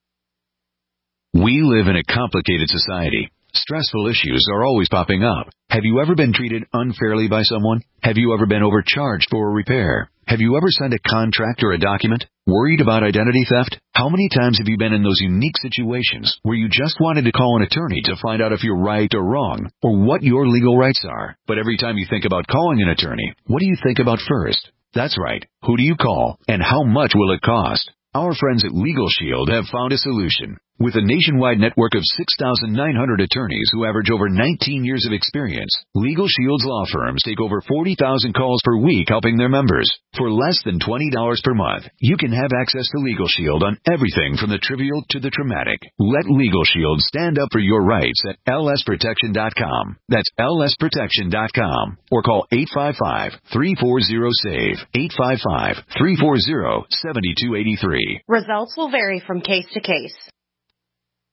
We live in a complicated society. Stressful issues are always popping up. Have you ever been treated unfairly by someone? Have you ever been overcharged for a repair? Have you ever signed a contract or a document? Worried about identity theft? How many times have you been in those unique situations where you just wanted to call an attorney to find out if you're right or wrong, or what your legal rights are? But every time you think about calling an attorney, what do you think about first? That's right. Who do you call, and how much will it cost? Our friends at Legal Shield have found a solution. With a nationwide network of six thousand nine hundred attorneys who average over nineteen years of experience, Legal Shield's law firms take over forty thousand calls per week helping their members. For less than twenty dollars per month, you can have access to Legal Shield on everything from the trivial to the traumatic. Let Legal Shield stand up for your rights at L S protection dot com. That's L S protection dot com. Or call eight five five, three four zero, SAVE, eight five five, three four zero, seven two eight three. Results will vary from case to case.